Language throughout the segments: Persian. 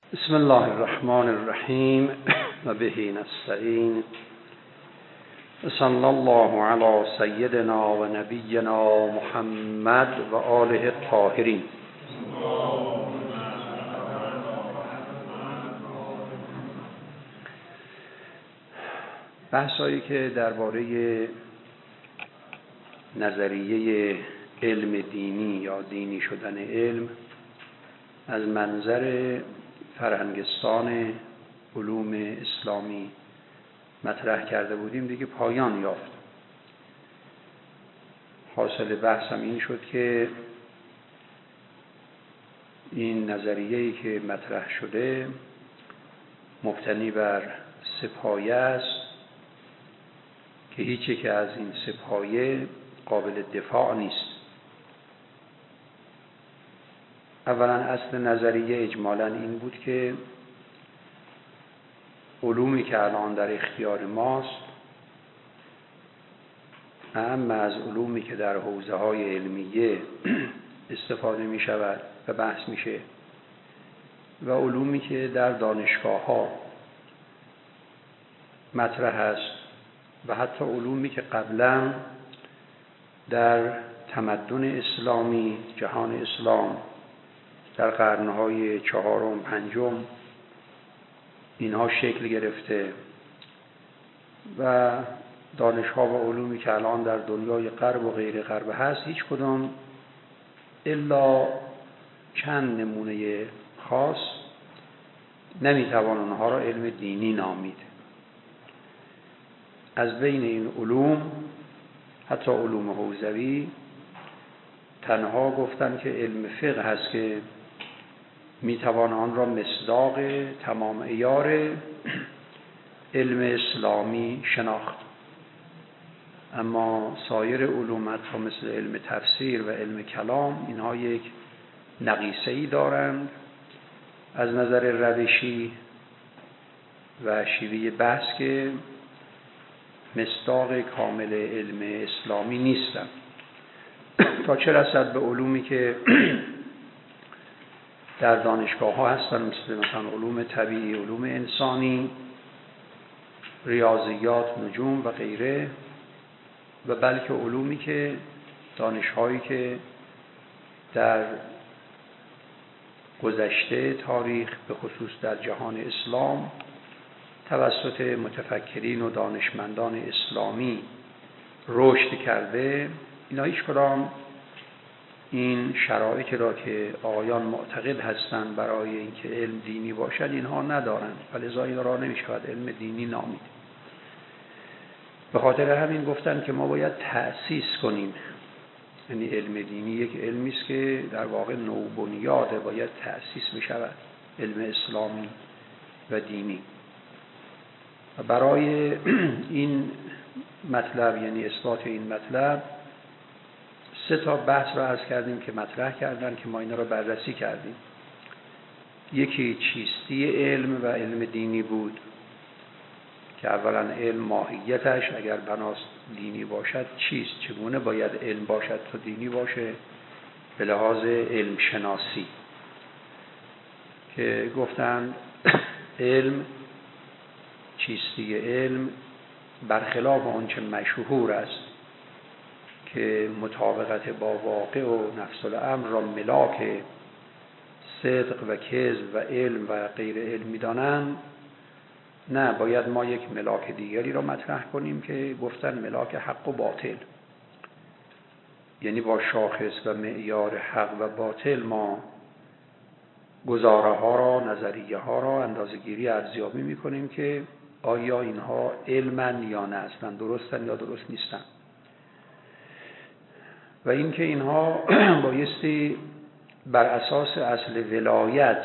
بسم الله الرحمن الرحیم و به نستعین. صلی الله علی سیدنا و نبینا محمد و آله الطاهرین. بحثایی که درباره نظریه علم دینی یا دینی شدن علم از منظر فرهنگستان علوم اسلامی مطرح کرده بودیم دیگه پایان یافت. حاصل بحثم این شد که این نظریه‌ای که مطرح شده مبتنی بر سه پایه است که هیچ یک از این سه پایه قابل دفاع نیست. اولا اصل نظریه اجمالاً این بود که علومی که الان در اختیار ماست اهم از علومی که در حوزه‌های علمیه استفاده می شود و بحث میشه و علومی که در دانشگاه‌ها مطرح است و حتی علومی که قبلا در تمدن اسلامی جهان اسلام در قرنهای چهارم پنجم اینها شکل گرفته و دانش‌ها و علومی که الان در دنیای غرب و غیر غرب هست هیچ کدام الا چند نمونه خاص نمیتوان اونها را علم دینی نامید. از بین این علوم حتی علوم حوزوی تنها گفتن که علم فقه هست که میتوان آن را مصداق تمام عیار علم اسلامی شناخت، اما سایر علوم حتی مثل علم تفسیر و علم کلام اینها یک نقیصه‌ای دارند از نظر روشی و شیوه بحث که مصداق کامل علم اسلامی نیستند. تا چه رسد به علومی که در دانشگاه ها هستن مثلا علوم طبیعی، علوم انسانی، ریاضیات، نجوم و غیره، و بلکه علومی که دانش‌هایی که در گذشته تاریخ به خصوص در جهان اسلام توسط متفکرین و دانشمندان اسلامی رشد کرده، اینا هیچ کدام این شرایطی را که آقایان معتقد هستند برای اینکه علم دینی باشد اینها ندارند و لذا این را نمی‌شود علم دینی نامید. به خاطر همین گفتن که ما باید تأسیس کنیم، یعنی علم دینی یک علمی است که در واقع نوبنیاده، باید تأسیس بشود علم اسلامی و دینی. و برای این مطلب یعنی اثبات این مطلب سه تا بحث را عرض کردیم که مطرح کردن که ما اینا را بررسی کردیم. یکی چیستی علم و علم دینی بود که اولا علم ماهیتش اگر بناست دینی باشد چیست، چگونه باید علم باشد تا دینی باشه به لحاظ علم شناسی، که گفتن علم، چیستی علم برخلاف آنچه مشهور است که مطابقت با واقع و نفس الامر را ملاک صدق و کذب و علم و غیر علم می‌دانند، نه، باید ما یک ملاک دیگری را مطرح کنیم که گفتن ملاک حق و باطل، یعنی با شاخص و معیار حق و باطل ما گزاره ها را، نظریه ها را اندازه‌گیری ارزیابی می‌کنیم که آیا اینها علمن یا نه، اصلا درستن یا درست نیستن، و اینکه اینها بایستی بر اساس اصل ولایت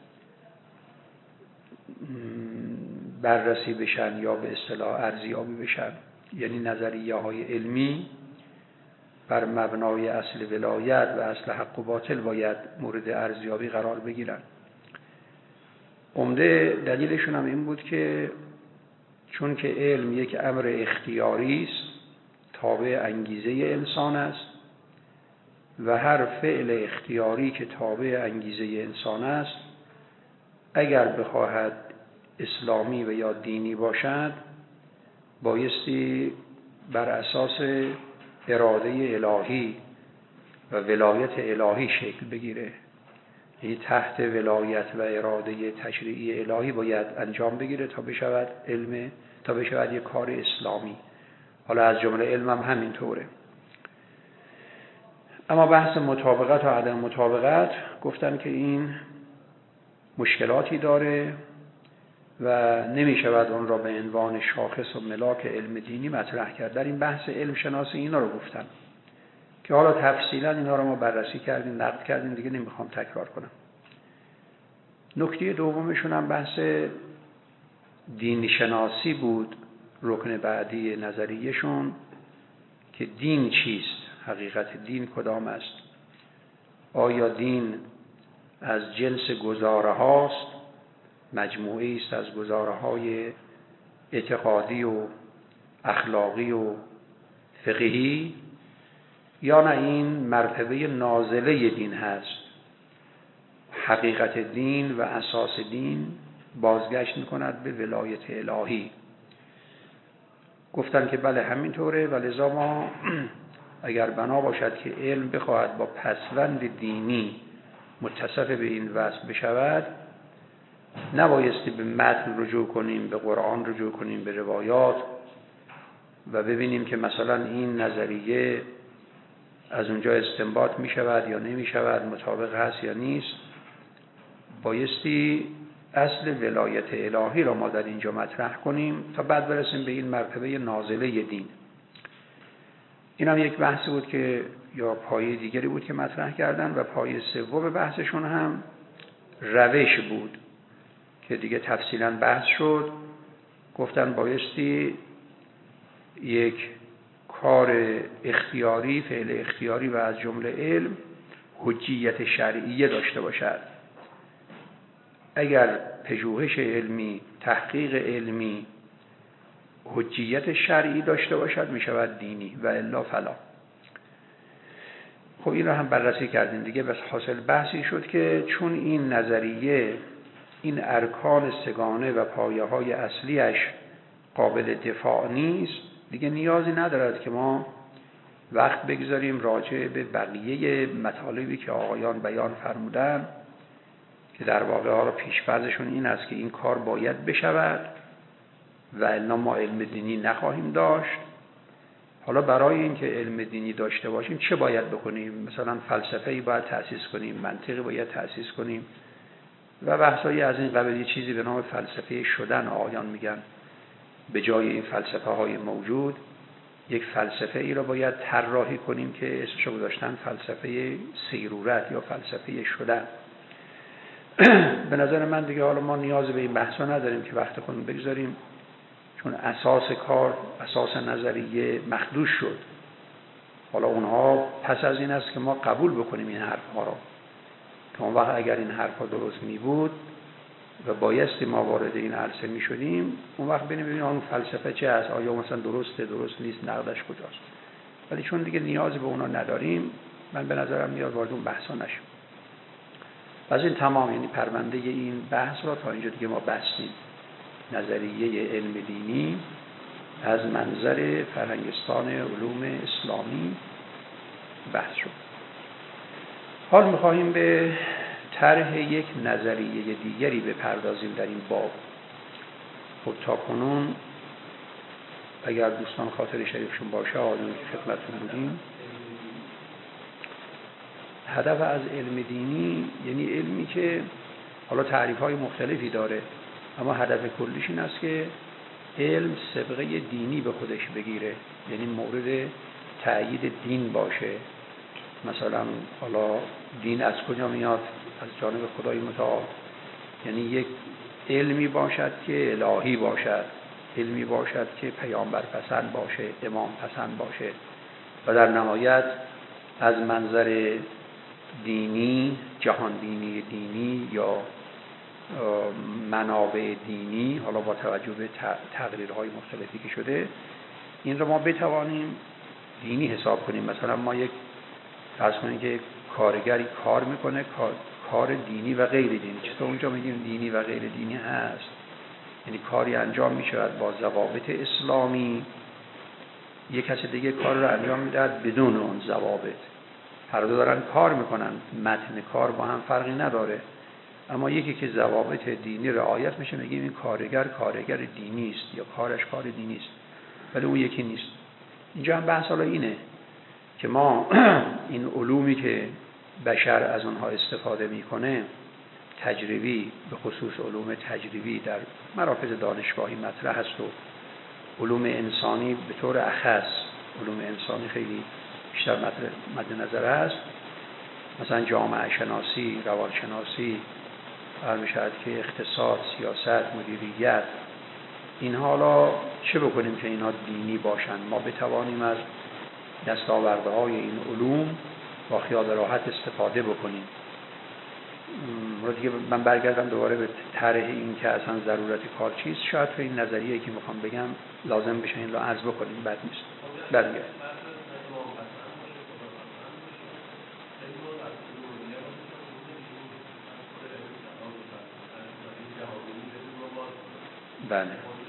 بررسی بشن یا به اصطلاح ارزیابی بشن، یعنی نظریه های علمی بر مبنای اصل ولایت و اصل حق و باطل باید مورد ارزیابی قرار بگیرن. عمده دلیلشون هم این بود که چون که علم یک امر اختیاری است تابع انگیزه انسان است و هر فعل اختیاری که تابع انگیزه انسان است اگر بخواهد اسلامی و یا دینی باشد بایستی بر اساس اراده الهی و ولایت الهی شکل بگیره. یعنی تحت ولایت و اراده تشریعی الهی باید انجام بگیره تا بشود علم، تا بشود یک کار اسلامی. حالا از جمله علم هم همینطوره. اما بحث مطابقت و عدم مطابقت گفتن که این مشکلاتی داره و نمی شود اون را به عنوان شاخص و ملاک علم دینی مطرح کرد. در این بحث علم شناسی اینا رو گفتن که حالا تفصیلا اینا رو ما بررسی کردیم، نقد کردیم، دیگه نمیخوام تکرار کنم. نکته دومشون هم بحث دین شناسی بود، رکن بعدی نظریهشون، که دین چیست؟ حقیقت دین کدام است؟ آیا دین از جنس گزاره هاست، مجموعی است از گزاره های اعتقادی و اخلاقی و فقهی، یا نه این مرتبه نازله دین هست؟ حقیقت دین و اساس دین بازگشت می‌کند به ولایت الهی. گفتن که بله همینطوره، ولذا ما اگر بنا باشد که علم بخواهد با پسوند دینی متصف به این وصف بشود، نبایستی به متن رجوع کنیم، به قرآن رجوع کنیم، به روایات و ببینیم که مثلا این نظریه از اونجا استنباط می شود یا نمی شود، مطابق هست یا نیست. بایستی اصل ولایت الهی را ما در اینجا مطرح کنیم تا بعد برسیم به این مرتبه نازله دین. این هم یک بحثی بود که یا پایه دیگری بود که مطرح کردن. و پایه سوم بحثشون هم روش بود که دیگه تفصیلا بحث شد. گفتن بایستی یک کار اختیاری، فعل اختیاری و از جمله علم حجیت شرعیه داشته باشد. اگر پژوهش علمی، تحقیق علمی حجیت شرعی داشته باشد می شود دینی و الا فلا. خب این رو هم بررسی کردیم دیگه. بس حاصل بحثی شد که چون این نظریه این ارکان سگانه و پایه های اصلیش قابل دفاع نیست، دیگه نیازی ندارد که ما وقت بگذاریم راجع به بقیه مطالبی که آقایان بیان فرمودن که در واقع ها را پیش‌فرضشون این است که این کار باید بشود و الا ما علم دینی نخواهیم داشت. حالا برای اینکه علم دینی داشته باشیم چه باید بکنیم؟ مثلا فلسفه‌ای باید تأسیس کنیم، منطقی باید تأسیس کنیم و بحثایی از این قبیل. چیزی به نام فلسفه شدن آقایان میگن. به جای این فلسفه های موجود یک فلسفه ای را باید طراحی کنیم که اسمش رو گذاشتن فلسفه سیرورت یا فلسفه شدن. به نظر من دیگه حالا ما نیاز به این بحثا نداریم که وقت خودمون بگذاریم، چون اساس کار، اساس نظریه مخدوش شد. حالا اونها پس از این است که ما قبول بکنیم این حرفها را، که اون وقت اگر این حرفها درست می بود و بایستی ما وارد این عرصه می شدیم، اون وقت ببینیم اون فلسفه چه است، آیا مثلا درسته، درست نیست، نقدش کجاست. ولی چون دیگه نیازی به اونا نداریم، من به نظرم نیاز وارد اون بحثا نشیم. از این تمام، یعنی پرونده این بحث را تا اینجا دیگه ما بستیم. نظریه علم دینی از منظر فرهنگستان علوم اسلامی بحث شد. حال می‌خواهیم به طرح یک نظریه دیگری بپردازیم در این باب. خب تا کنون اگر دوستان خاطر شریفشون باشه آنون که خدمتتون بودیم، هدف از علم دینی یعنی علمی که حالا تعریف‌های مختلفی داره، اما هدف کلیش این است که علم سابقه دینی به خودش بگیره، یعنی مورد تأیید دین باشه. مثلا حالا دین از کجا میاد؟ از جانب خدای متعال. یعنی یک علمی باشد که الهی باشد، علمی باشد که پیامبر پسند باشه، امام پسند باشه و در نهایت از منظر دینی، جهان دینی دینی یا منابع دینی، حالا با توجه به تقریرهای مختلفی که شده، این رو ما بتوانیم دینی حساب کنیم. مثلا ما یک فرض کنیم که کارگری کار میکنه، کار دینی و غیر دینی. چطور اونجا میگیم دینی و غیر دینی هست؟ یعنی کاری انجام میشود با ضوابط اسلامی، یک کسی دیگه کار رو انجام میدهد بدون اون ضوابط. هر دو دارن کار میکنن، متن کار با هم فرقی نداره، اما یکی که ضوابط دینی رعایت میشه میگیم این کارگر دینی است یا کارش کار دینی است، ولی اون یکی نیست. اینجا هم بحث حالا اینه که ما این علومی که بشر از اونها استفاده میکنه تجربی، به خصوص علوم تجربی در مراکز دانشگاهی مطرح است و علوم انسانی به طور اخص، علوم انسانی خیلی بیشتر مد نظر است. مثلا جامعه شناسی، روانشناسی، میشود که اقتصاد، سیاست، مدیریت، این حالا چه بکنیم که اینا دینی باشن؟ ما بتوانیم از دستاوردهای این علوم با خیال راحت استفاده بکنیم. رو دیگه من برگردم دوباره به طرح این که اصلا ضرورت کار چیست. شاید تو این نظریه که میخوام بگم لازم بشه این رو عرض بکنیم، بد نیست. برگرد. بله.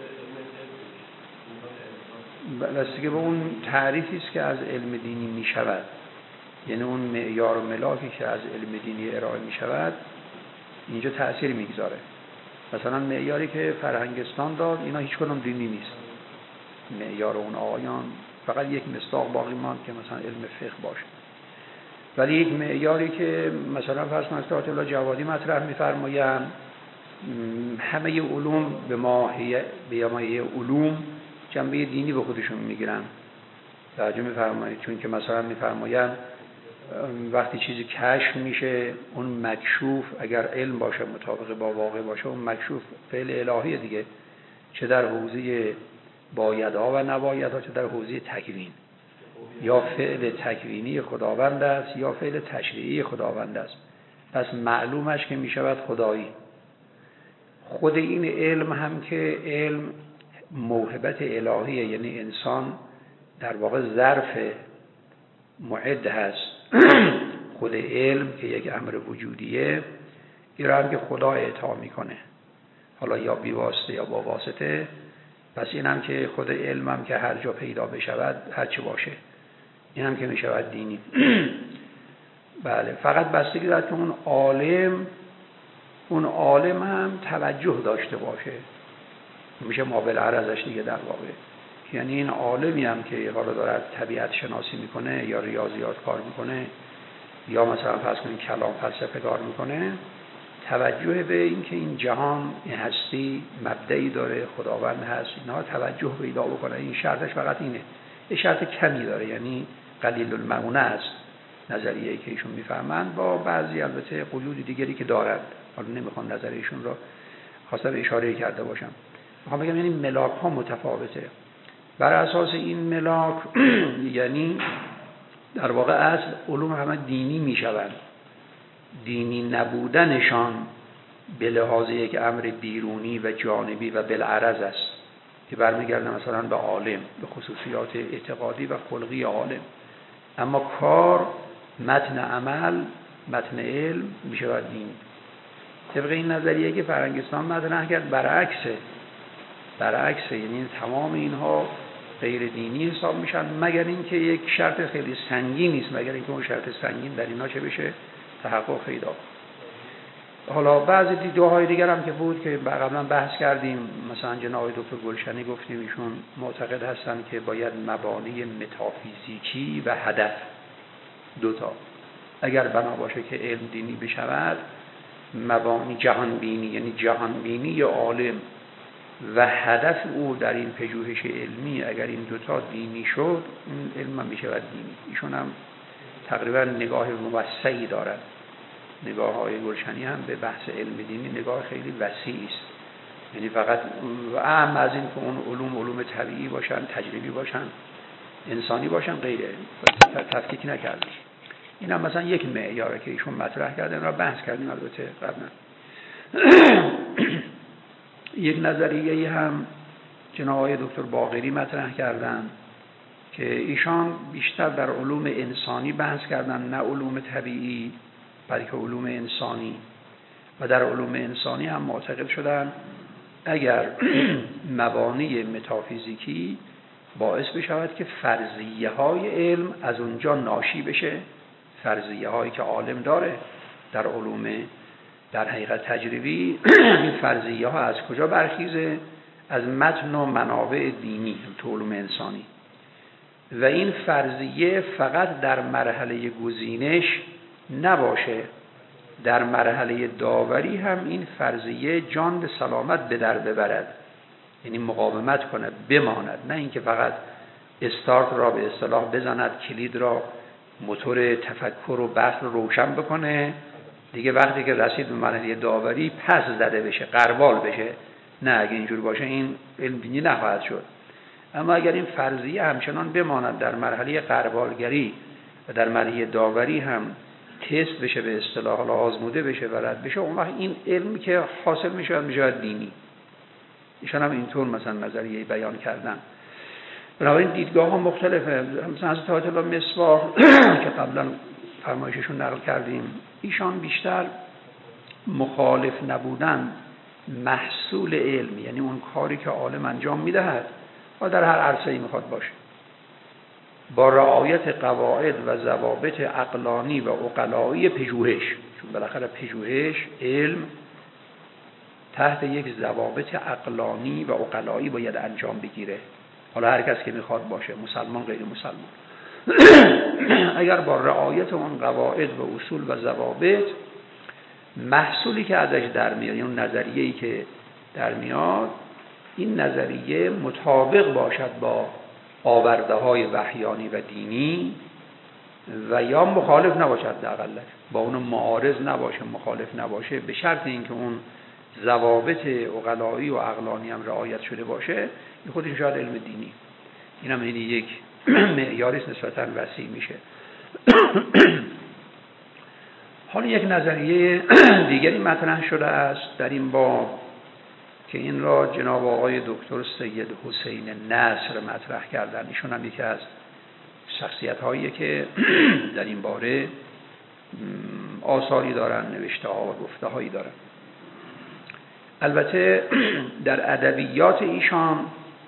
بستگی به اون تعریفی است که از علم دینی می شود، یعنی اون معیار و ملاکی که از علم دینی ارائه می شود اینجا تأثیر میگذاره. مثلا معیاری که فرهنگستان داد اینا هیچ کدوم دینی نیست. معیار اون آقایان فقط یک مصداق باقی ماند که مثلا علم فقه باشه. ولی یک معیاری که مثلا فرض کنید آیت الله جوادی مطرح می‌فرمایند، همه علوم به ماهیت علوم جنبه دینی به خودشون میگیرن. توجه می‌فرمایید؟ چون که مثلا می‌فرمایند وقتی چیزی کشف میشه اون مکشوف اگر علم باشه، مطابق با واقع باشه، اون مکشوف فعل الهی دیگه، چه در حوزه بایدها و نبایدها، چه در حوزه تکوین. یا فعل تکوینی خداوند است یا فعل تشریعی خداوند است، پس معلومش که میشود خدایی. خود این علم هم که علم موهبت الهیه، یعنی انسان در واقع ظرف معد هست. خود علم که یک امر وجودیه، این را هم که خدا اعطا میکنه، حالا یا بی واسطه یا با واسطه. پس این هم که خود علم هم که هر جا پیدا بشود هر چه باشه، این هم که میشود دینی. بله، فقط بستگی دارد که اون عالم هم توجه داشته باشه. میشه ما بالعرضش دیگه در واقع، یعنی این عالمی هم که حالا دارد طبیعت شناسی میکنه یا ریاضیات کار میکنه یا مثلا فرض کنید کلام فلسفه کار میکنه، توجه به این که این جهان، این هستی مبدعی داره، خداوند هست، اینها توجه پیدا بکنه. این شرطش فقط اینه. یه شرط کمی داره، یعنی قلیل المعونه است نظریه‌ای که ایشون میفهمند، با بعضی البته قیود دیگری که دارند. حالا نمیخوام نظر ایشون رو خواستم اشاره کرده باشم. میخوام بگم یعنی ملاک ها متفاوته. بر اساس این ملاک یعنی در واقع اصل علوم همه دینی میشوند. دینی نبودنشان به لحاظ یک امر بیرونی و جانبی و بالعرض است که برمیگرده مثلا به عالم، به خصوصیات اعتقادی و خلقی عالم. اما کار، متن عمل، متن علم میشود دین. طبق این نظریه که فرهنگستان مطرح کرد برعکسه، یعنی تمام اینها غیر دینی حساب میشن، مگر اینکه یک شرط خیلی سنگین نیست، مگر اینکه اون شرط سنگین در اینا چه بشه تحقق پیدا. حالا بعضی دیدگاه‌های دیگر هم که بود که قبلا بحث کردیم، مثلا جناب دکتر گلشنی گفتیم ایشون معتقد هستن که باید مبانی متافیزیکی و هدف دوتا اگر بنا باشه که علم دینی بشود، مبانی جهانبینی یعنی جهانبینی یا عالم و هدف او در این پژوهش علمی اگر این دوتا دینی شد، این علم هم میشود دینی. ایشون هم تقریبا نگاه موسعی دارد. نگاه های گلشنی هم به بحث علم دینی نگاه خیلی وسیعی است، یعنی فقط اهم از این که اون علوم طبیعی باشن، تجربی باشن، انسانی باشن، غیره تفکیک نکردن. این هم مثلا یک معیاره که ایشون مطرح کردن را بحث کردیم البته قبلا. یک نظریه هم جناب آقای دکتر باقری مطرح کردن که ایشان بیشتر در علوم انسانی بحث کردن، نه علوم طبیعی. بلکه علوم انسانی. و در علوم انسانی هم معتقد شدن اگر مبانی متافیزیکی باعث بشود که فرضیه های علم از اونجا ناشی بشه، فرضیه هایی که عالم داره در علوم در حقیقت تجربی، این فرضیه ها از کجا برخیزه؟ از متن و منابع دینی تو علوم انسانی. و این فرضیه فقط در مرحله گزینش نباشه، در مرحله داوری هم این فرضیه جان به سلامت به در ببرد، یعنی مقاومت کنه، بماند، نه اینکه فقط استارت را به اصطلاح بزند، کلید را، موتور تفکر و بحث رو روشن بکنه، دیگه وقتی که رسید به مرحله داوری پس زده بشه، غربال بشه. نه، اگه اینجور باشه این علم دینی نخواهد شد. اما اگر این فرضیه همچنان بماند در مرحله غربالگری و در مرحله داوری هم تست بشه، به اصطلاح حالا آزموده بشه و رد بشه، اون وقت این علمی که حاصل میشه دینی. ایشان هم اینطور مثلا نظریه بیان کردن. بنابراین دیدگاه ها مختلفه. مثلا حضرت آیت الله مصباح که قبلا فرمایششون نقل کردیم، ایشان بیشتر مخالف نبودن محصول علم، یعنی اون کاری که عالم انجام میدهد و در هر عرصه‌ای میخواد باشه، با رعایت قواعد و ضوابط عقلانی و عقلایی پژوهش، چون بالاخره پژوهش علم تحت یک ضوابط عقلانی و عقلایی باید انجام بگیره، حالا هر کس که میخواد باشه، مسلمان غیر مسلمان. اگر با رعایت اون قواعد و اصول و ضوابط محصولی که ازش در میاد، یعنی نظریه‌ای که در میاد، این نظریه مطابق باشد با آورده‌های وحیانی و دینی و یا مخالف نباشد، حداقل با اون معارض نباشه، مخالف نباشه، به شرط اینکه اون ضوابط عقلایی و عقلانی هم رعایت شده باشه، این خودش شاید علم دینی. این هم یک معیاری نسبتاً وسیع میشه. حالا یک نظریه دیگری مطرح شده است در این باب که این را جناب آقای دکتر سید حسین نصر مطرح کردن. ایشون هم یکی از شخصیت‌هایی که در این باره آثاری دارن، نوشته ها و گفته هایی دارن. البته در ادبیات ایشان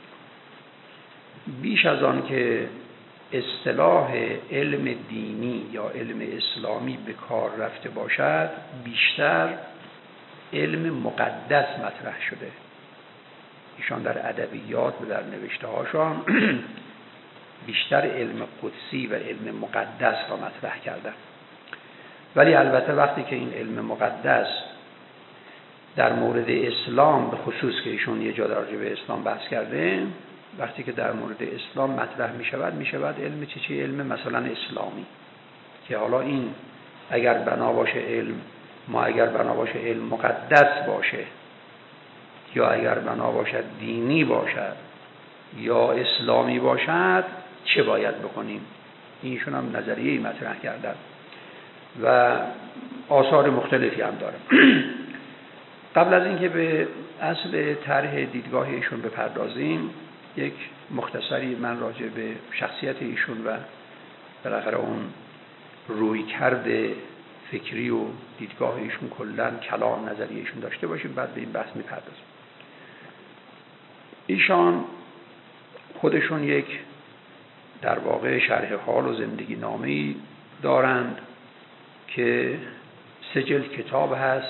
بیش از آن که اصطلاح علم دینی یا علم اسلامی به کار رفته باشد، بیشتر علم مقدس مطرح شده. ایشان در ادبیات و در نوشته هاشان بیشتر علم قدسی و علم مقدس را مطرح کردن. ولی البته وقتی که این علم مقدس در مورد اسلام به خصوص، که ایشون یه جا راجع به اسلام بحث کرده، وقتی که در مورد اسلام مطرح می شود علم چی؟ علم مثلا اسلامی، که حالا این اگر بنا باشه علم، ما اگر بنا باشه علم مقدس باشه، یا اگر بنا باشد دینی باشد یا اسلامی باشد، چه باید بکنیم؟ اینشون هم نظریه‌ای مطرح کردن و آثار مختلفی هم داره. قبل از اینکه به اصل طرح دیدگاه ایشون بپردازیم، یک مختصری من راجع به شخصیت ایشون و بالاخره اون رویکرد فکری و دیدگاه ایشون، کلاً کلام نظری ایشون داشته باشیم، بعد به این بحث میپردازیم. ایشان خودشون یک در واقع شرح حال و زندگی نامه‌ای دارند که 3 جلد کتاب هست.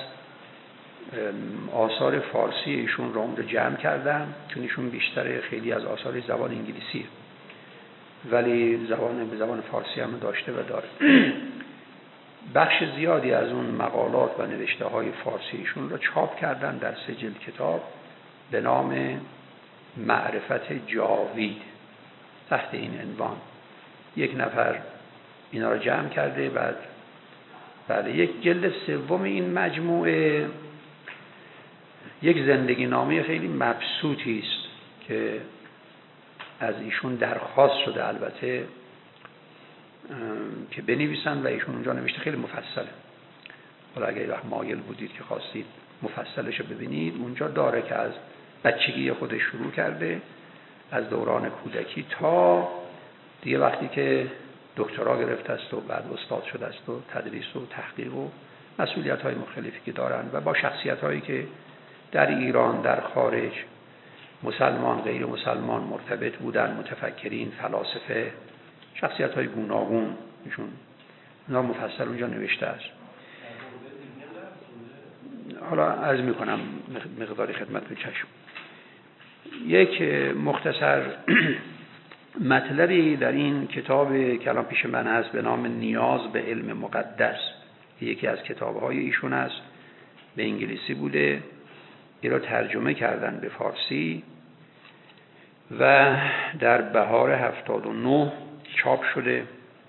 آثار فارسی ایشون را اون رو جمع کردم، چون ایشون بیشتر خیلی از آثار زبان انگلیسیه، ولی به زبان فارسی هم داشته و داره. بخش زیادی از اون مقالات و نوشته های فارسی ایشون را چاپ کردن در 3 جلد کتاب به نام معرفت جاوید. تحت این عنوان یک نفر اینا را جمع کرده. بعد یک جلد سوم این مجموعه یک زندگی نامه خیلی مبسوطی است که از ایشون درخواست شده البته که بنویسن و ایشون اونجا نوشته، خیلی مفصله. حالا اگه وقت مایل بودید که خواستید مفصلش رو ببینید، اونجا داره که از بچگی خودش شروع کرده، از دوران کودکی تا دیگه وقتی که دکترا گرفته است و بعد استاد شده است و تدریس و تحقیق و مسئولیت‌های مختلفی که دارند و با شخصیت‌هایی که در ایران در خارج مسلمان غیر مسلمان مرتبط بودن، متفکرین، فلاسفه، شخصیت‌های گوناگون، ایشون اونا مفصل اونجا نوشته است. حالا عرض می‌کنم مقداری خدمتتون چشم. یک مختصر مطلبی در این کتاب که الان پیش من هست به نام نیاز به علم مقدس، یکی از کتاب‌های ایشون است، به انگلیسی بوده، این را ترجمه کردن به فارسی و در بهار 79 چاپ شده.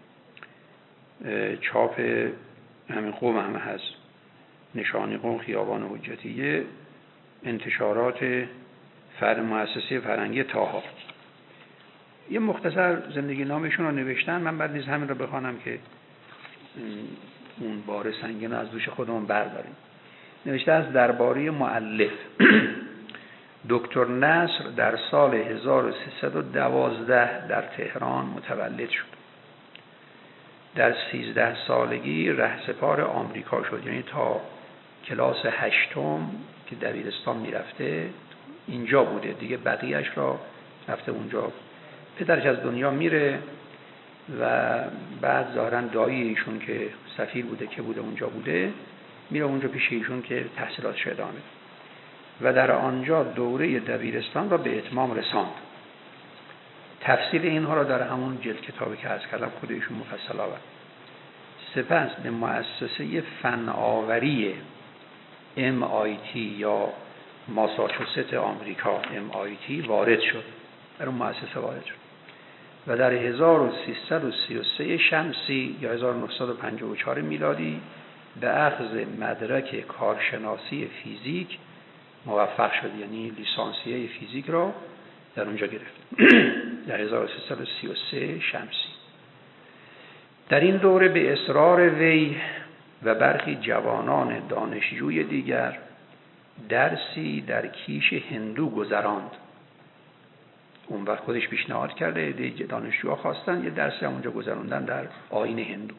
چاپ همین قم هم هست، نشانی قم، خیابان حجتیه، انتشارات مؤسسه فرهنگی طاها. یه مختصر زندگی نامشون رو نوشتن، من بعد نیز همین رو بخوانم که اون بار سنگین از دوش خودمون برداریم. نوشته است درباره مؤلف: دکتر نصر در سال 1312 در تهران متولد شد. در 13 سالگی رهسپار آمریکا شد، یعنی تا کلاس 8م که دبیرستان میرفته اینجا بوده دیگه، بقیهش را رفته اونجا. پدرش از دنیا میره و بعد ظاهراً دایی ایشون که سفیر بوده که بوده اونجا بوده، میره اونجا پیش ایشون که تحصیلاتش ادامه و در آنجا دوره دبیرستان را به اتمام رساند. تفصیل اینها را در همون جلد کتابی که عرض کردم خود ایشون مفصل آورد. سپس به مؤسسه فناوری MIT یا ماساچوست آمریکا MIT وارد شد، در اون مؤسسه وارد شد و در 1333 شمسی یا 1954 میلادی به اخذ مدرک کارشناسی فیزیک موفق شد، یعنی لیسانسیه فیزیک را در اونجا گرفت در 1333 شمسی. در این دوره به اصرار وی و برخی جوانان دانشجوی دیگر درسی در کیش هندو گذراند. اون وقت خودش پیشنهاد کرده، دانشجوها خواستن یه درسی اونجا گذراندن در آیین هندو.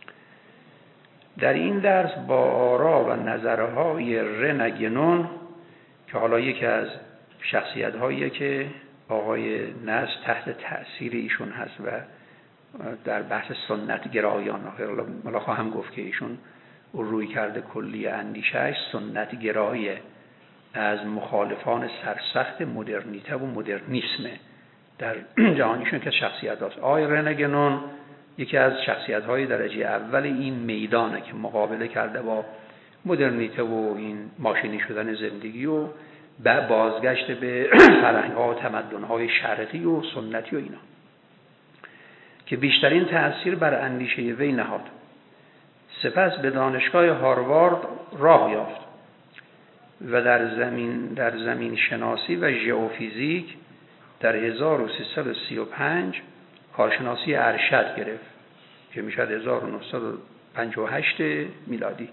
در این درس با آرا و نظرهای رنگنون که حالا یکی از شخصیت‌هایی که آقای نصر تحت تأثیر ایشون هست و در بحث سنت گرایان، حالا خواهم گفت که ایشون روی کرده کلی اندیشهش سنت گرایه، از مخالفان سرسخت مدرنیته و مدرنیسمه در جهانیشون که شخصیت هاست. آقای رنگنون یکی از شخصیت‌های درجه اول این میدانه که مقابله کرده با مدرنیته و این ماشینی شدن زندگی و بازگشت به فرهنگ‌ها و تمدن‌های شرقی و سنتی و اینا، که بیشترین تأثیر بر اندیشه وی نهاد. سپس به دانشگاه هاروارد راه یافت و در زمین شناسی و ژئوفیزیک در 1335 کارشناسی ارشد گرفت که میشد 1958 میلادی.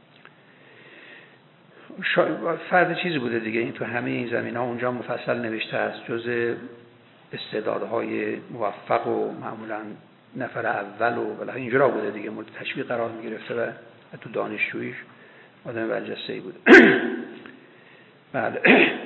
فرد چیزی بوده دیگه، این تو همه این زمین‌ها اونجا مفصل نوشته است، جز استعدادهای موفق و معمولاً نفر اول و بالاخره اینجورا بوده دیگه، مورد تشویق قرار می‌گرفته و تو دانشجوییش آدم برجسته‌ای بوده. بله.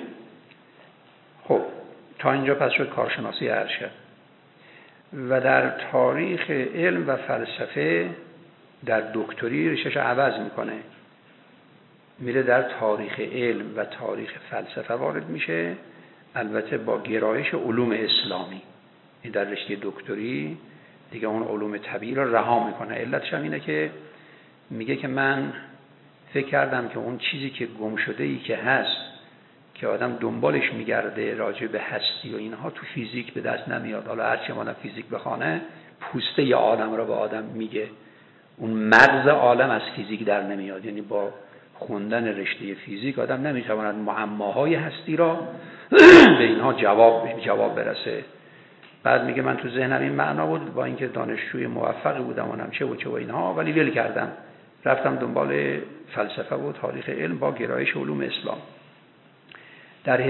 خب تا اینجا پس شد کارشناسی ارشد. و در تاریخ علم و فلسفه در دکتری رشته‌اش عوض میکنه، میره در تاریخ علم و تاریخ فلسفه وارد میشه، البته با گرایش علوم اسلامی. این در رشته دکتری دیگه اون علوم طبیعی رو رها میکنه. علتش هم اینه که میگه که من فکر کردم که اون چیزی که گم شده ای که هست که آدم دنبالش میگرده راجع به هستی و اینها تو فیزیک به دست نمیاد. حالا هرچی ما فیزیک بخونه پوسته ی عالم رو به آدم میگه، اون مغز عالم از فیزیک در نمیاد. یعنی با خوندن رشته فیزیک آدم نمیتواند معماهای هستی را به اینها جواب برسه. بعد میگه من تو ذهنم این معنا بود، با اینکه دانشجوی موفقی بودم اونم چه و اینها، ولی ول کردم رفتم دنبال فلسفه و تاریخ علم با گرایش علوم اسلام. در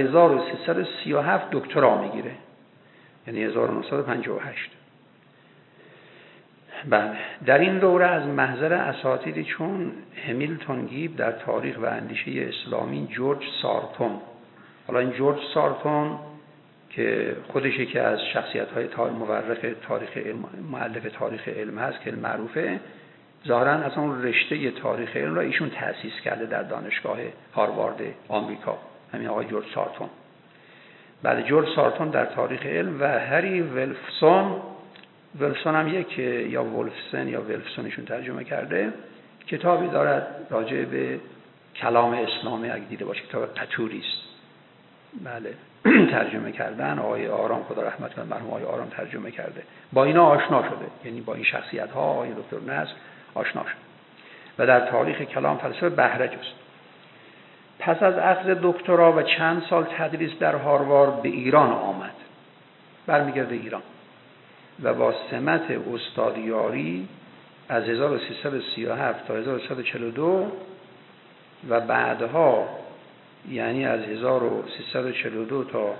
1337 دکترا میگیره، یعنی 1958. بله، در این دوره از محضر اساتیدی چون همیلتون گیب در تاریخ و اندیشه اسلامی، جورج سارتون، حالا این جورج سارتون که خودش یکی از شخصیت‌های مورخ تاریخ علم، مؤلف تاریخ علم هست که معروفه، ظاهراً اصلا اون رشته تاریخ علم را ایشون تأسیس کرده در دانشگاه هاروارد آمریکا، همین آقای جورج سارتون. بعد جورج سارتون در تاریخ علم و هری ولفسون هم یک یا ولفسن یا ولفسونشون ترجمه کرده، کتابی دارد راجع به کلام اسلامی، اگه دیده باشه کتاب قطوری است. بله ترجمه کردن آقای آرام، خدا رحمت کنه، مرحوم آقای آرام ترجمه کرده. با اینا آشنا شده، یعنی با این شخصیت ها آقای دکتر نصر آشنا شد و در تاریخ کلام فلسفه بهرج است. پس از اخذ دکترا و چند سال تدریس در هاروارد به ایران آمد، برمیگرده ایران و با سمت استادیاری از 1337 تا 1342 و بعدها یعنی از 1342 تا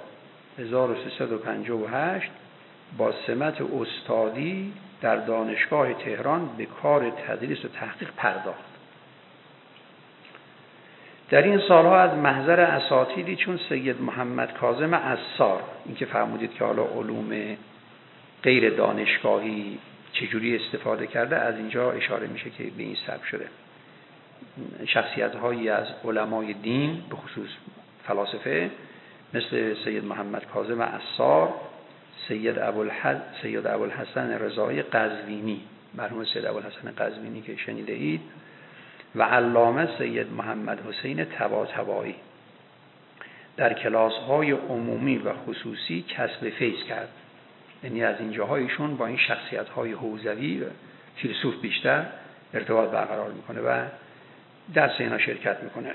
1358 با سمت استادی در دانشگاه تهران به کار تدریس و تحقیق پرداخت. در این سالها از محضر اساتیدی چون سید محمد کاظم عصار، این که فرمودید که حالا علوم غیر دانشگاهی چجوری استفاده کرده، از اینجا اشاره میشه که به این سبب شده. شخصیت‌هایی از علمای دین به خصوص فلاسفه مثل سید محمد کاظم عصار، سید ابوالحسن رضایی قزوینی، مرحوم سید ابوالحسن قزوینی که شنیده اید، و علامه سید محمد حسین طباطبایی در کلاس‌های عمومی و خصوصی کسب فیض کرد. یعنی از این جاهایشون با این شخصیت‌های حوزوی و فیلسوف بیشتر ارتباط برقرار میکنه و درس اینا شرکت میکنه.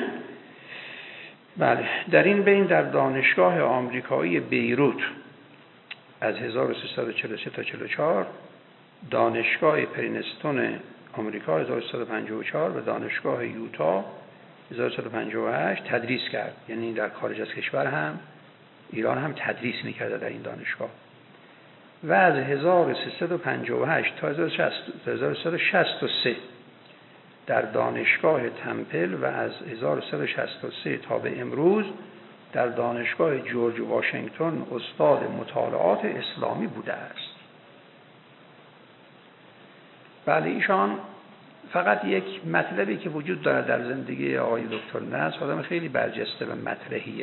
بله، در این بین در دانشگاه آمریکایی بیروت از 1343 تا 44، دانشگاه پرینستون آمریکا 1354 و دانشگاه یوتا 1358 تدریس کرد. یعنی در خارج از کشور هم، ایران هم تدریس میکرده در این دانشگاه. و از 1358 تا 1363 در دانشگاه تمپل و از 1363 تا به امروز در دانشگاه جورج واشنگتن استاد مطالعات اسلامی بوده است. بله، ایشان فقط یک مطلبی که وجود داره در زندگی آقای دکتر نصر، آدم خیلی برجسته و مطرحیه،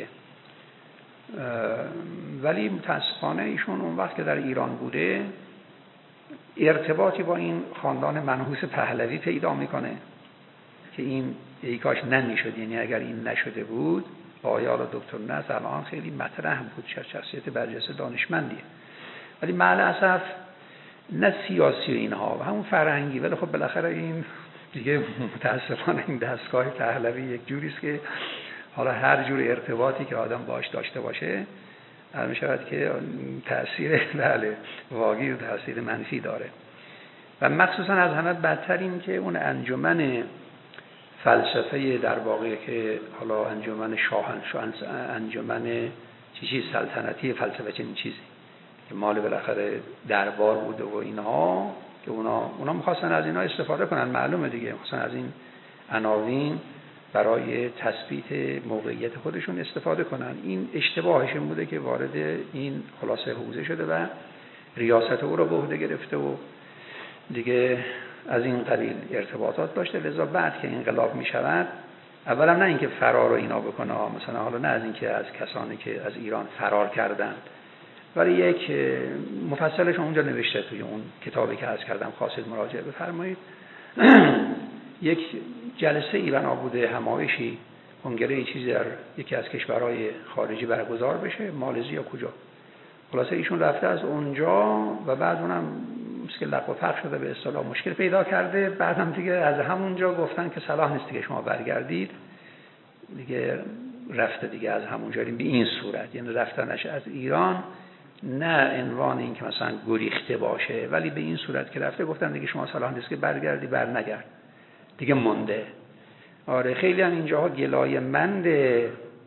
ولی متاسفانه ایشون اون وقت که در ایران بوده ارتباطی با این خاندان منحوس پهلوی پیدا میکنه که این ای کاش نمیشد. یعنی اگر این نشده بود آقای دکتر نصر الان خیلی مطرح بود، شخصیت برجسته دانشمندیه، ولی مع الاسف نه سیاسی اینها و همون فرهنگی. ولی خب بالاخره این دیگه متاسفانه این دستگاه پهلوی یک جوری است که حالا هر جور ارتباطی که آدم باش داشته باشه می شود که تأثیر بله واقعی و تأثیر منفی داره. و مخصوصا از همه بدتر این که اون انجمن فلسفه در واقع که حالا انجمن انجمن چیزی سلطنتی فلسفه چنین چیزی که مال بالاخره دربار بوده و اینها، که اونا می‌خواستن از اینا استفاده کنن، معلومه دیگه، می‌خواستن از این عناوین برای تثبیت موقعیت خودشون استفاده کنن. این اشتباهشون بوده که وارد این خلاصه حوزه شده و ریاست او رو به عهده گرفته و دیگه از این قبیل ارتباطات داشته. لذا بعد که انقلاب میشود، اولا نه اینکه فرار رو اینا بکنه، مثلا حالا نه از اینکه از کسانی که از ایران فرار کردن، ولی یک مفصلش اونجا نوشته توی اون کتابی که عرض کردم، خواستید مراجعه بفرمایید. یک جلسه ایران بوده، همایشی کنگره چیزی در یکی از کشورهای خارجی برگزار بشه، مالزی یا کجا. خلاصه ایشون رفته از اونجا و بعد اونم مثل که لق و فق شده، به اصطلاح مشکل پیدا کرده. بعدم دیگه از همونجا گفتن که صلاح نیست که شما برگردید دیگه. رفته دیگه از همونجا به این صورت، یعنی رفتنش از ایران نه عنوان این که مثلا گریخته باشه، ولی به این صورت که رفته گفتن دیگه شما صلاح نیست که برگردی، برنگرد دیگه، مونده. آره خیلی هم اینجاها گلایه منده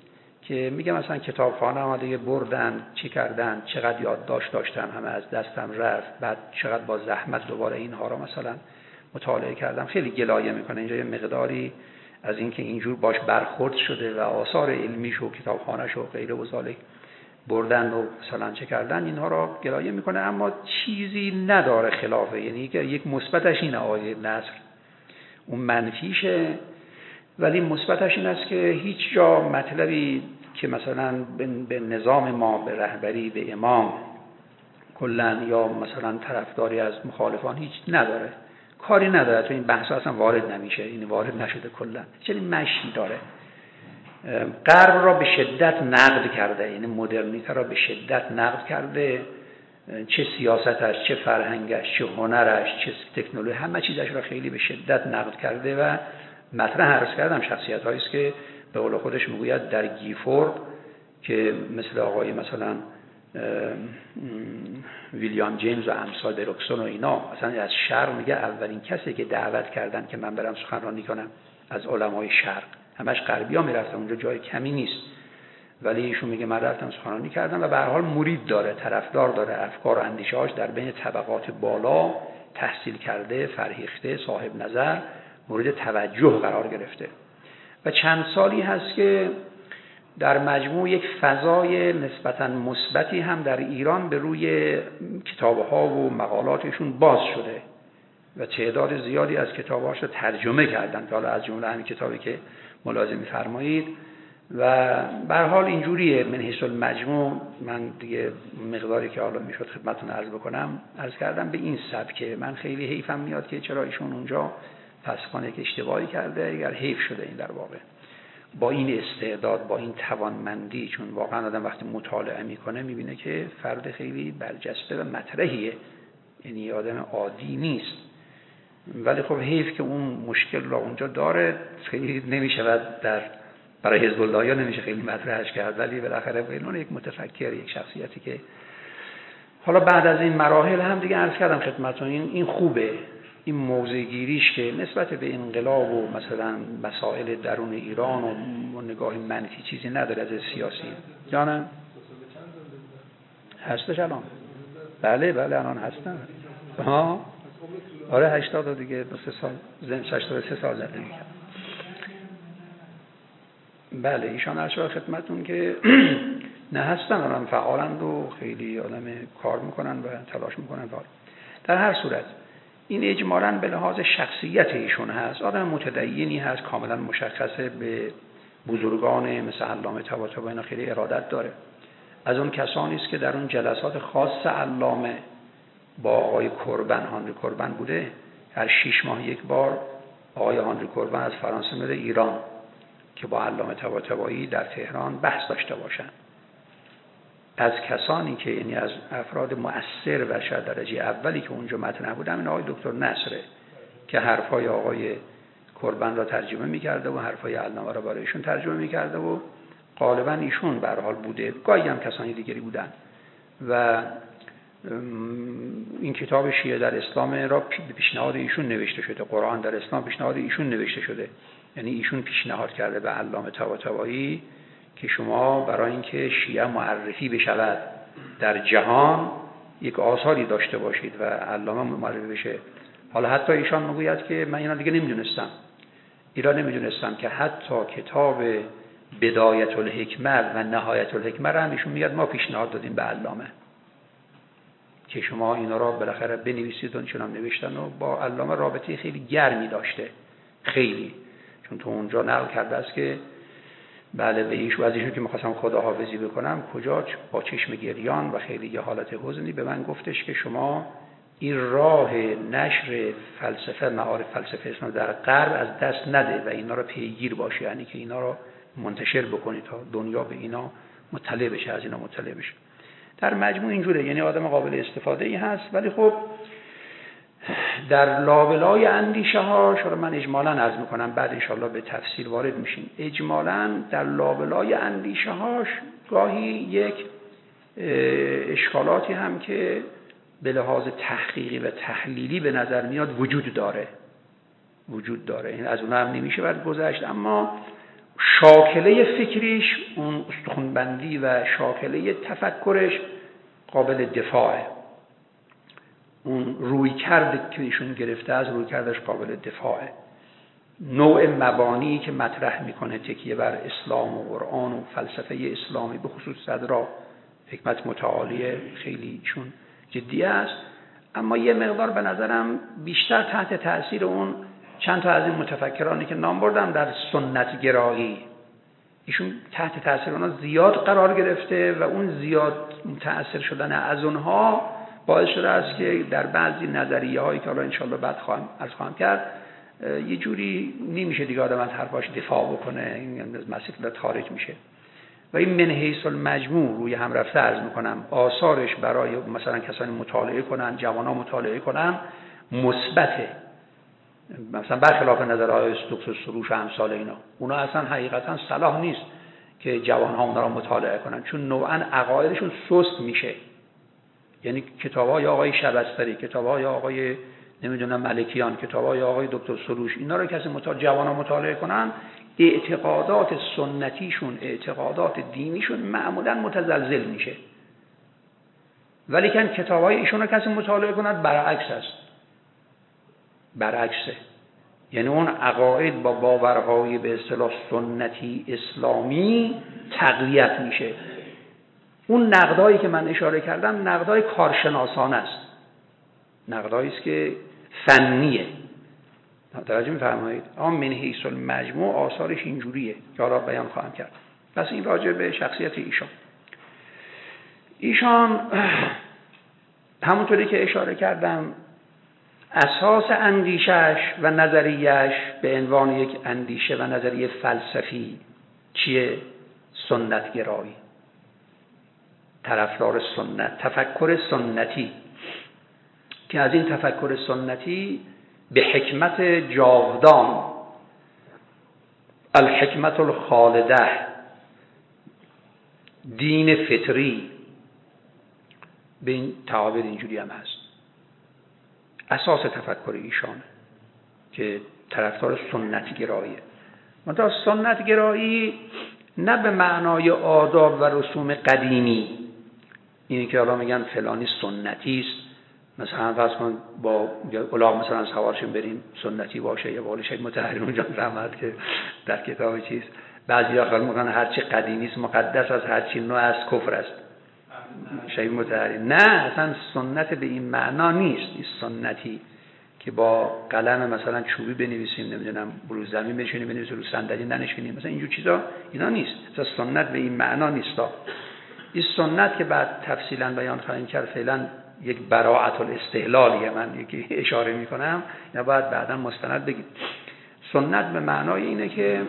که میگم مثلا کتابخانه ما دیگه بردن چی کردن، چقدر یادداشت داشتم همه از دستم رفت، بعد چقدر با زحمت دوباره اینها رو مثلا مطالعه کردم. خیلی گلایه میکنه اینجا یه مقداری از اینکه اینجور باش برخورد شده و آثار علمیش و کتابخانه‌ش و غیره و ذالک بردن و مثلا چه کردن، اینها را گلایه میکنه، اما چیزی نداره خلافه. یعنی که یک مثبتش اینه آقای نصر، اون منفیشه، ولی مثبتش این است که هیچ جا مطلبی که مثلا به نظام ما، به رهبری، به امام کلا یا مثلا طرفداری از مخالفان هیچ نداره، کاری نداره، تو این بحث اصلا وارد نمیشه، این وارد نشده کلا، چنین مشی داره. غرب را به شدت نقد کرده، یعنی مدرنیته را به شدت نقد کرده، چه سیاستش، چه فرهنگش، چه هنرش، چه تکنولوژی، همه چیزش را خیلی به شدت نقد کرده و مطرح عرض کردم شخصیت هایی است که به قول خودش میگوید در گیفورد که مثل آقای مثلا ویلیام جیمز و امثال دروکسون و اینا، مثلا از شرق میگه اولین کسی که دعوت کردن که من برم سخنرانی کنم از علمای شرق، همش غربی‌ها میرفتن اونجا، جای کمی نیست، ولی ایشون میگه من رفتم سخنرانی کردم و به هر حال مرید داره، طرفدار داره، افکار و اندیشه‌هاش در بین طبقات بالا تحصیل کرده، فرهیخته، صاحب نظر، مورد توجه قرار گرفته و چند سالی هست که در مجموع یک فضای نسبتاً مثبتی هم در ایران به روی کتاب‌ها و مقالاتشون باز شده و تعداد زیادی از کتاب‌هاش رو ترجمه کردن، که حالا از جمله همین کتابی که ملاحظه می‌فرمایید و به هر حال اینجوریه. من حیث المجموع من دیگه مقداری که حالا میشد خدمتتون عرض بکنم عرض کردم به این سبکه. من خیلی حیفم میاد که چرا ایشون اونجا فسخانه که اشتباهی کرده، اگر حیف شده این در واقع با این استعداد، با این توانمندی، چون واقعا آدم وقتی مطالعه میکنه میبینه که فرد خیلی برجسته و مطرحیه، یعنی آدم عادی نیست، ولی خب حیف که اون مشکل را اونجا داره، خیلی نمیشود در برای حزب الله یا نمیشه خیلی مطرحش کرد، ولی بالاخره بینون یک متفکر، یک شخصیتی که حالا بعد از این مراحل هم دیگه عرض کردم خدمتتون این خوبه، این موضع گیریش که نسبت به انقلاب و مثلا مسائل درون ایران و نگاه منفی چیزی نداره از سیاسی. جانم هستش الان؟ بله الان هستن. آره 80 دیگه 2 سال 83 سال زندگی کرد. بله ایشان عرض شد خدمتتون که نه هستن، الان فعالند و خیلی آدم کار میکنن و تلاش میکنن. در هر صورت این اجمالاً به لحاظ شخصیت ایشون هست، آدم متدینی هست، کاملا مشخصه، به بزرگان مثل علامه طباطبایی اینا خیلی ارادت داره. از اون کسانی است که در اون جلسات خاص علامه با آقای کربن، هانری کربن بوده، هر 6 ماه یک بار آقای هانری کربن از فرانسه میره ایران که با علامه طباطبایی در تهران بحث داشته باشن. از کسانی که یعنی از افراد مؤثر و شاید درجه اولی که اونجا مطرح بودن این آقای دکتر نصره که حرفای آقای کربن را ترجمه می‌کرده و حرفای علامه را برای ایشون ترجمه می‌کرده و غالبا ایشون به هر حال بوده، گاهی هم کسانی دیگری بودن و این کتاب شیعه در اسلام را به پیشنهاد ایشون نوشته شده، قرآن در اسلام پیشنهاد ایشون نوشته شده، یعنی ایشون پیشنهاد کرده به علامه طباطبایی که شما برای اینکه شیعه معرفی بشود در جهان یک آثاری داشته باشید و علامه معرفی بشه. حالا حتی ایشان میگوید که من اینا دیگه نمیدونستم که حتی کتاب بدایت الحکمه و نهایت الحکمه را هم ایشون میگه ما پیشنهاد دادیم به علامه که شما اینا را بالاخره بنویسید و چنان نوشتن و با علامه رابطه خیلی گرمی داشته، خیلی، چون تو اونجا نقل کرده است که بله به ایشون از ایشون که می‌خواستم خداحافظی بکنم کجا با چشم گریان و خیلی یه حالت حزنی به من گفتش که شما این راه نشر فلسفه، معارف فلسفه اسلام در غرب از دست نده و اینا رو پیگیر باشه، یعنی که اینا رو منتشر بکنید تا دنیا به اینا مطلع بشه، از اینا مطلع بشه. در مجموع اینجوره، یعنی آدم قابل استفاده ای هست، ولی خب در لابلای اندیشه ها شاید من اجمالاً عرض میکنم بعد انشاءالله به تفصیل وارد میشیم، اجمالاً در لابلای اندیشه هاش گاهی یک اشکالاتی هم که به لحاظ تحقیقی و تحلیلی به نظر میاد وجود داره، این از اون هم نمیشه بعد گذشت، اما شاکله فکریش، اون استخوان‌بندی و شاکله تفکرش قابل دفاعه. اون روی کرد که ایشون گرفته از روی کردش قابل دفاعه. نوع مبانی که مطرح میکنه تکیه بر اسلام و قرآن و فلسفه اسلامی، به خصوص صدرا حکمت متعالیه، خیلی ایشون جدی است. اما یه مقدار به نظرم بیشتر تحت تأثیر اون چند تا از این متفکرانی که نام بردم در سنت گرایی، ایشون تحت تأثیر اونها زیاد قرار گرفته و اون زیاد متأثر شدن از اونها باعث شده است که در بعضی نظریه هایی که حالا انشالله بعد خواهم کرد یه جوری نمیشه دیگه آدم از حرفاش دفاع بکنه، این از مسئله خارج میشه. و این من حیث المجموع روی هم رفته عرض میکنم آثارش برای مثلا کسانی مطالعه کنن، جوانان مطالعه کنن مثبته. مثلا برخلاف نظرهای دکتر سروش و امثال اینا، اونا اصلا حقیقتا صلاح نیست که جوانها اونا را مطالعه کنن، چون نوعا عقایدشون سست میشه. یعنی کتاب‌های آقای شبستری، کتاب‌های آقای نمیدونم ملکیان، کتاب‌های آقای دکتر سروش، اینا رو کسی جوانان مطالعه کنن، اعتقادات سنتیشون، اعتقادات دینیشون معمولا متزلزل میشه. ولی که کتاب‌های ایشون رو کسی مطالعه کند برعکس است. برعکسه. یعنی اون عقاید با باورهای به اصطلاح سنتی اسلامی تقویت میشه. اون نقدایی که من اشاره کردم نقدای کارشناسانه است، نقدایی است که فنیه. توجه می‌فرمایید؟ اما من حیث المجموع آثارش اینجوریه که حالا بیان خواهم کرد. پس این راجع به شخصیت ایشان همونطوری که اشاره کردم اساس اندیشش و نظریهش به عنوان یک اندیشه و نظریه فلسفی چیه؟ سنت گرایی، طرفدار سنت، تفکر سنتی، که از این تفکر سنتی به حکمت جاودان، الحکمت الخالده، دین فطری، به این تعابیر اینجوری هم هست. اساس تفکر ایشانه که طرفدار سنت گراییه. منتها سنت گرایی نه به معنای آداب و رسوم قدیمی، اینی که حالا میگن فلانی سنتی است، مثلا فرض کن با الاغ مثلا سوارشیم بریم سنتی باشه، یا بالا شاید متحرین اونجا رحمت که در کتاب چیست بعضی ها خیال میکنن هرچی قدیمی است مقدس است، هرچی نو از کفر است، شاید متحرین. نه، اصلا سنت به این معنا نیست. این سنتی که با قلم مثلا چوبی بنویسیم، نمیدونم رو زمین بنشینیم بنویسیم، رو صندلی ننشینیم، مثلا اینجور چیزا اینا نیست. اصلا سنت به این معنا نیست. این سنت که بعد تفصیلا بیان خواهیم کرد، فعلا یک براءت الاستحلالیه، من یکی اشاره میکنم، یا باید بعدا مستند بگیم. سنت به معنای اینه که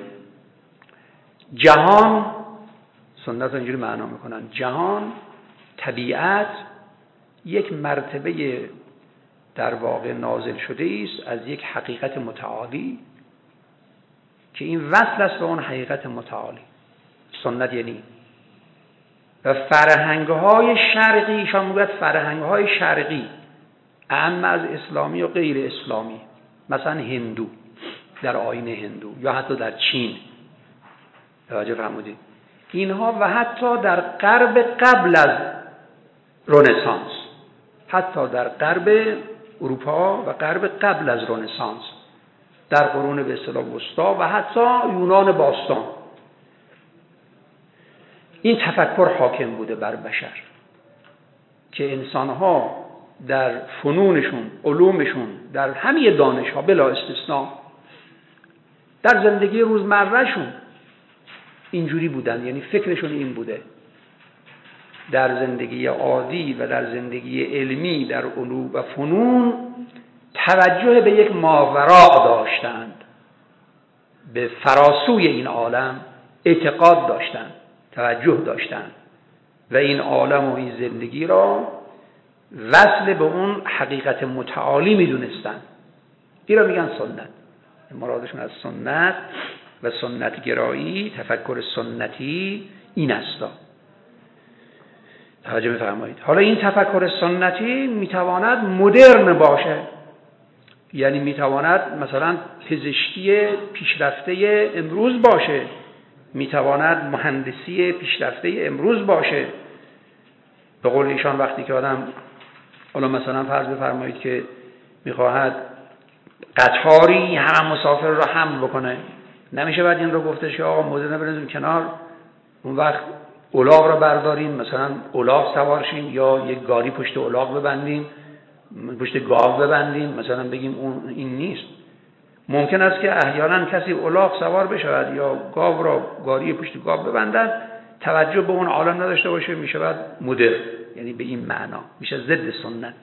جهان، سنت اینجوری معنا میکنن، جهان، طبیعت یک مرتبه در واقع نازل شده است از یک حقیقت متعالی که این وصل است به اون حقیقت متعالی. سنت یعنی و فرهنگ‌های شرقی، شما میگوید فرهنگ‌های شرقی اعم از اسلامی و غیر اسلامی، مثلا هندو در آیین هندو یا حتی در چین، توجه فرمودید، اینها و حتی در غرب قبل از رنسانس، حتی در غرب اروپا و غرب قبل از رنسانس، در قرون به اصطلاح وسطا و حتی یونان باستان، این تفکر حاکم بوده بر بشر که انسانها در فنونشون، علومشون، در همه دانشها بلا استثناء، در زندگی روزمرهشون اینجوری بودن. یعنی فکرشون این بوده، در زندگی عادی و در زندگی علمی، در علوم و فنون توجه به یک ماوراء داشتند، به فراسوی این عالم اعتقاد داشتند، توجه داشتند و این عالم و این زندگی را وصل به اون حقیقت متعالی میدونستند. این را میگن سنت. مرادشون از سنت و سنت گرایی، تفکر سنتی این است. توجه می‌فرمایید. حالا این تفکر سنتی میتواند مدرن باشه، یعنی میتواند مثلا پزشکی پیشرفته امروز باشه، میتواند مهندسی پیشرفته امروز باشه. به قول ایشان وقتی که آدم حالا مثلا فرض بفرمایید که میخواهد قطاری هم مسافر رو حمل بکنه، نمیشه بعد این رو گفتش که آقا موزه بنزیم کنار، اون وقت الاغ رو برداریم مثلا الاغ سوار شیم، یا یک گاری پشت الاغ ببندیم، پشت گاو ببندیم، مثلا بگیم اون این نیست. ممکن است که احیانا کسی الاغ سوار بشود یا گاو را گاری پشت گاو ببندن، توجه به اون عالم نداشته باشه، میشه بعد مدر، یعنی به این معنا میشه ضد سنت.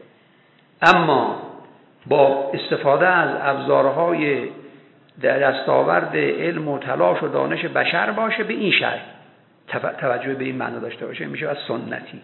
اما با استفاده از ابزارهای در دستاورد علم و تلاش و دانش بشر باشه، به این شکل توجه به این معنا داشته باشه، میشه از سنتی.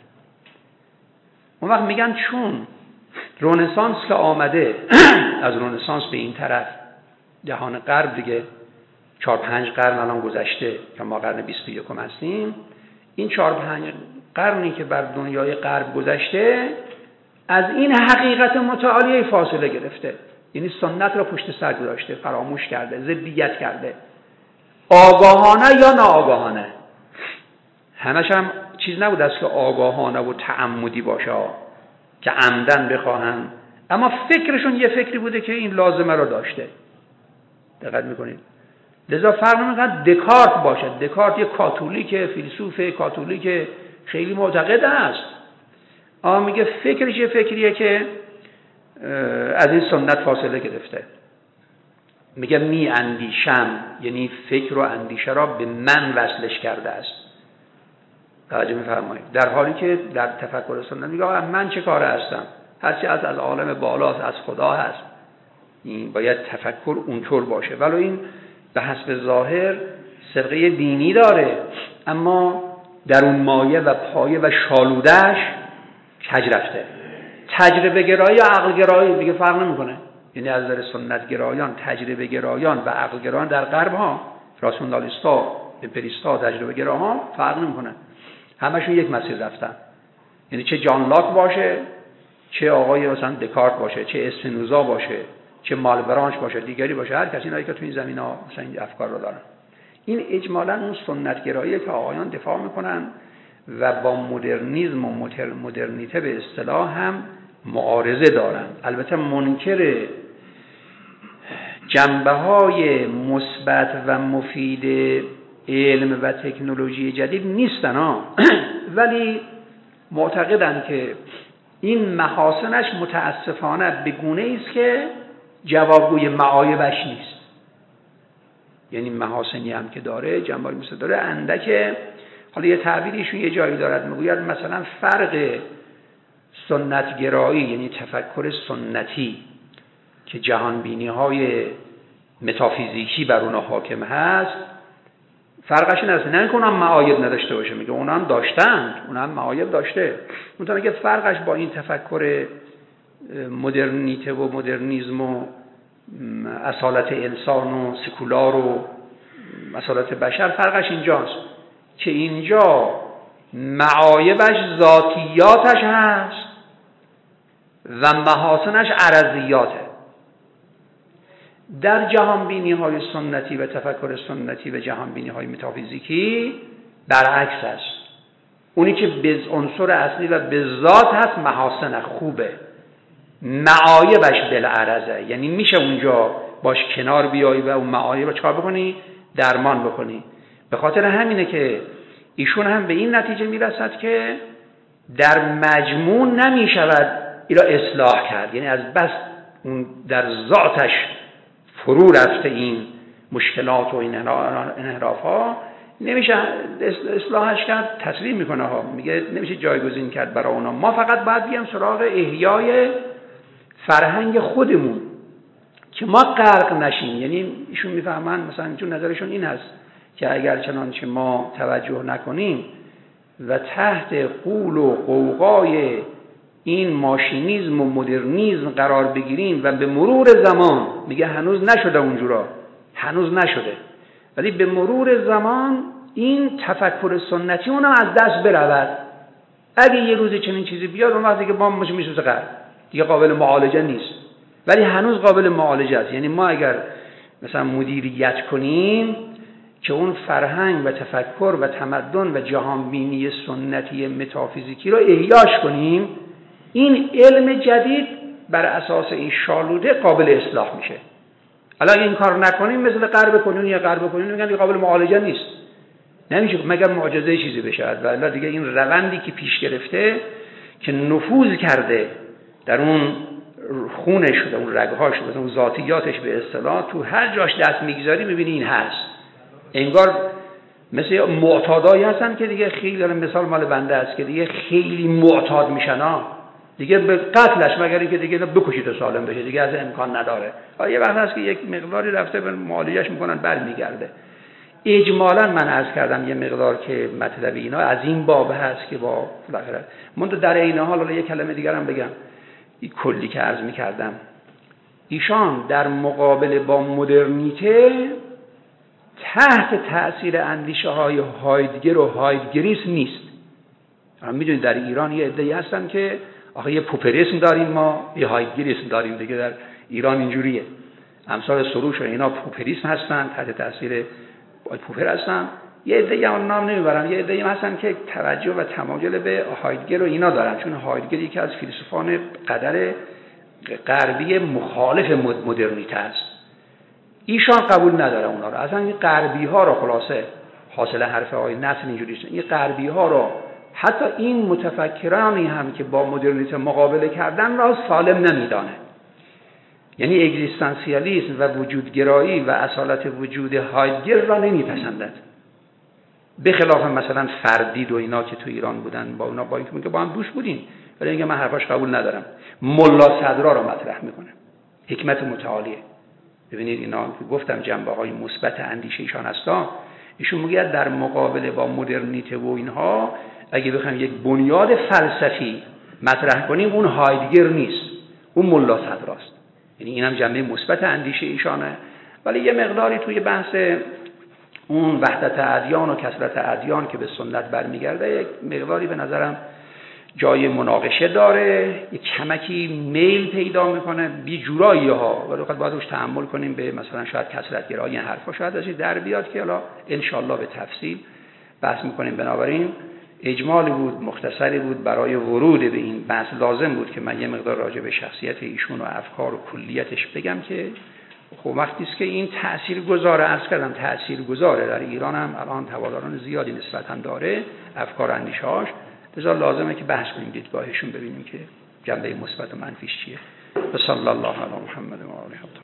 اون وقت میگن چون رنسانس که آمده، از رنسانس به این طرف جهان غرب دیگه 4-5 قرن الان گذشته که ما قرن 21 هستیم، این 4-5 قرنی که بر دنیای غرب گذشته از این حقیقت متعالی فاصله گرفته، یعنی سنت را پشت سر گذاشته، فراموش کرده، ضدیت کرده، آگاهانه یا ناآگاهانه. همش هم چیز نبود است که آگاهانه و تعمدی باشه که عمدن بخواهن، اما فکرشون یه فکری بوده که این لازمه رو داشته. دقت میکنید؟ لذا فرق نمیکنه دکارت باشه، دکارت یه کاتولیک، فیلسوف کاتولیک خیلی معتقد است، اما میگه فکرش یه فکریه که از این سنت فاصله گرفته. میگه می اندیشم، یعنی فکر و اندیشه را به من وصلش کرده است. توجه میفرمایید؟ در حالی که در تفکر سنت میگه من چه کاره هستم، هرچی از عالم بالاست، از خدا هست، این باید تفکر اونطور باشه. ولو این به حسب ظاهر سرقه دینی داره، اما در اون مایه و پایه و شالودهش کج رفته. تجربه گرایی و عقل گرایی دیگه فرق نمیکنه، یعنی از نظر سنت گرایان، تجربه گرایان و عقل گرایان در غرب ها، راسیونالیستا، امپریستا، تجربه گراها فرق نمیکنه، همشون یک مسیر رفتن. یعنی چه جان لاک باشه، چه آقای مثلا دکارت باشه، چه اسپینوزا باشه، چه مالبرانش باشه، دیگری باشه، هر کسی اینایی که تو این زمینا مثلا این افکار رو دارن. این اجمالاً اون سنت گراییه که آقایان دفاع میکنن و با مدرنیسم و مدرنیته به اصطلاح هم معارضه دارن. البته منکر جنبه‌های مثبت و مفید علم و تکنولوژی جدید نیستن ها، ولی معتقدن که این محاسنش متاسفانه به گونه‌ای است که جوابگوی معایبش نیست. یعنی محاسنی هم که داره، جنبه‌ای مثل داره اندکه. حالا یه تعبیریشون یه جایی دارد، میگوید مثلا فرق سنتگرایی یعنی تفکر سنتی که جهانبینی‌های متافیزیکی بر اونها حاکم هست، فرقش این است، نه اینکه اونها معایب نداشته باشه، میگه اونها هم داشتند، اونها هم معایب داشته، منتها میگه فرقش با این تفکر مدرنیته و مدرنیسم و اصالت انسان و سکولار و اصالت بشر، فرقش اینجاست که اینجا معایبش ذاتیاتش هست و محاسنش عرضیاته. در جهانبینی های سنتی و تفکر سنتی و جهانبینی های متافیزیکی برعکس است. اونی که به عنصر اصلی و به ذات هست محاسن خوبه، معایبش بالعرضه، یعنی میشه اونجا باش کنار بیایی و اون معایب رو چکار بکنی؟ درمان بکنی. به خاطر همینه که ایشون هم به این نتیجه میرسد که در مجموع نمیشود اینا اصلاح کرد، یعنی از بس اون در ذاتش فرو رفته این مشکلات و این انحراف ها، نمیشه اصلاحش کرد. تسلیم میکنه ها، میگه نمیشه جایگزین کرد برای اونا، ما فقط باید بیام سراغ احیای فرهنگ خودمون که ما غرق نشیم. یعنی ایشون میفهمن مثلا چون نظرشون این هست که اگر چنانچه ما توجه نکنیم و تحت غول و غوغای این ماشینیزم و مدرنیزم قرار بگیریم و به مرور زمان، میگه هنوز نشده اونجورا، هنوز نشده، ولی به مرور زمان این تفکر سنتی اونم از دست برود. اگه یه روز چنین چیزی بیاد اون وقتی که ما میشه قرار دیگه قابل معالجه نیست، ولی هنوز قابل معالجه است. یعنی ما اگر مثلا مدیریت کنیم که اون فرهنگ و تفکر و تمدن و جهانبینی سنتی متافیزیکی رو احیاش کنیم، این علم جدید بر اساس این شالوده قابل اصلاح میشه. حالا اگه این کار نکنیم مثل غرب کنونی میگن قابل معالجه نیست، نمیشه مگر معجزه چیزی بشه. و الا دیگه این روندی که پیش گرفته که نفوذ کرده در اون خونش شده، اون رگهاش شده، اون ذاتیاتش به اصطلاح، تو هر جاش دست میگذاری میبینی این هست. انگار مثل معتادایی هستن که دیگه خیلی دارم، مثال مال بنده است که دیگه خیلی معتاد میشن دیگه به قتلش، مگر اینکه دیگه بکشید و سالم بشه، دیگه از امکان نداره. یه وقت هست که یک مقداری رفته به معالجهش میکنن برمیگرده. اجمالا من عرض کردم یه مقدار که مطلب اینا از این باب هست که با بالاخره من در عین حال یه کلمه دیگر هم بگم، این کلی که عرض میکردم، ایشان در مقابله با مدرنیته تحت تأثیر اندیشه های هایدگر و هایدگریسم نیست. هم میدونید در ایران یه عده‌ای هستن که آخه یه پوپریسم داریم، ما یه هایدگریسم داریم دیگه، در ایران اینجوریه. امثال سروش و اینا پوپریسم هستن، تحت تأثیر پوپر هستن. یه عده‌ای هم نام نمیبرم، یه عده‌ای هستن که توجه و تمایل به هایدگر و اینا دارن، چون هایدگر یکی از فیلسوفان قدر غربی مخالف مدرنیته است. ایشان قبول نداره اونا رو. اصلا این غربی ها رو، خلاصه حاصل حرف آقای نصر اینجوری است، این غربی ها رو، حتی این متفکرانی هم که با مدرنیته مقابله کردن را سالم نمیدانه. یعنی اگزیستانسیالیسم و وجودگرایی و اصالت وجود هایدگر را نمیپسندد، به خلاف مثلا فردید و اینا که تو ایران بودن، با اونا با اینکه با هم دوش بودیم، ولی اینکه من حرفاش قبول ندارم. ملا صدرا رو مطرح میکنه، حکمت متعالیه. ببینید اینا که گفتم جنبه های مثبت اندیشه ایشان هستا، ایشون میگه در مقابله با مدرنیته و اینها اگه بخوایم یک بنیاد فلسفی مطرح کنیم، اون هایدگر نیست، اون ملا صدراست. یعنی اینم جنبه مثبت اندیشه ایشانه. ولی یه مقداری توی بحث اون وحدت ادیان و کثرت ادیان که به سنت برمیگرده، یک مقداری به نظرم جای مناقشه داره، یک کمکی میل پیدا میکنه بی جورایی ها، ولی وقت باید روش تحمل کنیم به مثلا شاید کثرت گرایی این حرفا شاید ازش در بیاد که حالا ان شاء الله به تفصیل بحث میکنیم. بنابراین اجمالی بود، مختصری بود، برای ورود به این بحث لازم بود که من یه مقدار راجع به شخصیت ایشون و افکار و کلیتش بگم که خب وقتی است که این تاثیرگذاره، عرض کردم تاثیرگذاره، در ایران هم الان هواداران زیادی نسبتاً داره افکار اندیشه‌هاش، لذا لازمه که بحث کنیم دیدگاهشون، ببینیم که جنبه مثبت و منفیش چیه. و صلی الله علی محمد و آله.